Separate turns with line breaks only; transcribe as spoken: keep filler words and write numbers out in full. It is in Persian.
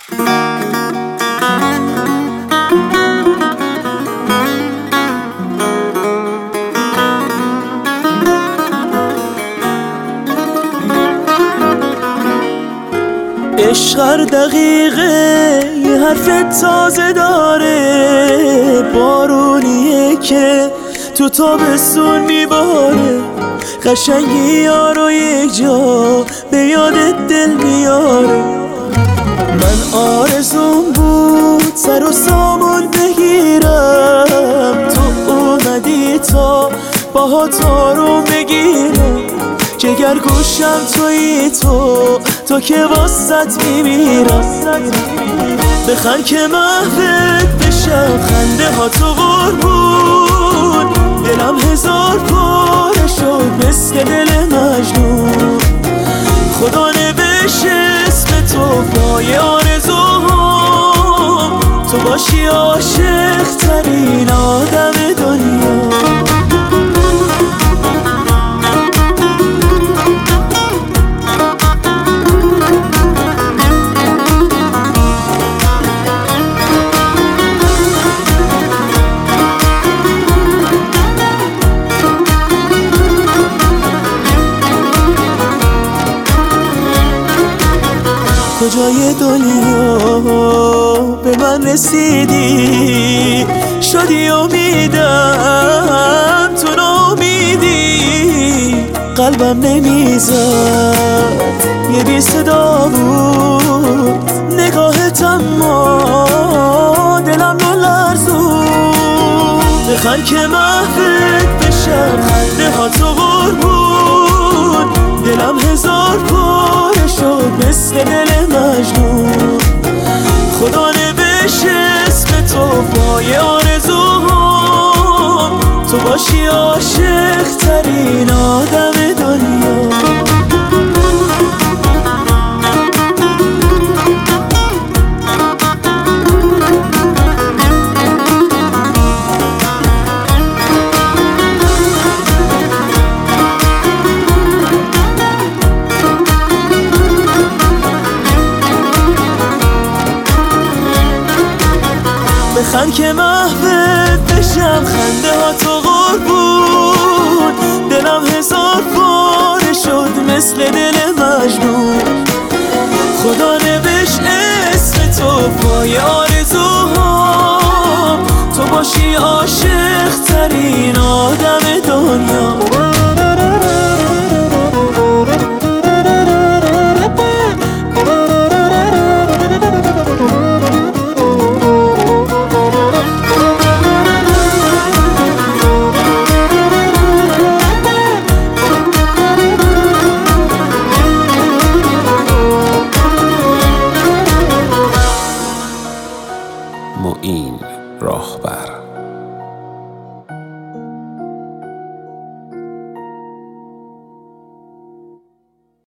عشق هر دقیقه یه حرف تازه داره، بارونیه که تو تابستون میباره، قشنگی یارو یک جا به یادت دل میاره. من آرزون بود سر و سامون بگیرم، تو اومدی تا باهات آروم بگیرم، جگر گوشم تویی تو تو که واسط میمیرم. بخند که محوت بشم خنده ها تو قربون، دلم هزار پاره شد مثل دل مجنون. خدا نوشت اسم تو پای آرزوهام، تو باشی عاشق ترین آدم دنیا. کجای دنیا به من رسیدی، شدی امیدم تو ناامیدی، قلبم نمیزد یه بی صدا بود، نگاهت اما دلم نلرزون. بخند که محوت بشم خنده ها تو قربون، دلم هزار پاره شد مثل دل مجنون. خدا نوشت اسم تو پای آرزوهام، تو باشی عاشق ترین آدم دنیا. بخند که محوت بشم خنده ها تو قربون، دلم هزار پاره شد مثل دل مجنون. خدا نوشت اسم تو پای آرزوهام، تو باشی عاشق ترین آدم دنیا.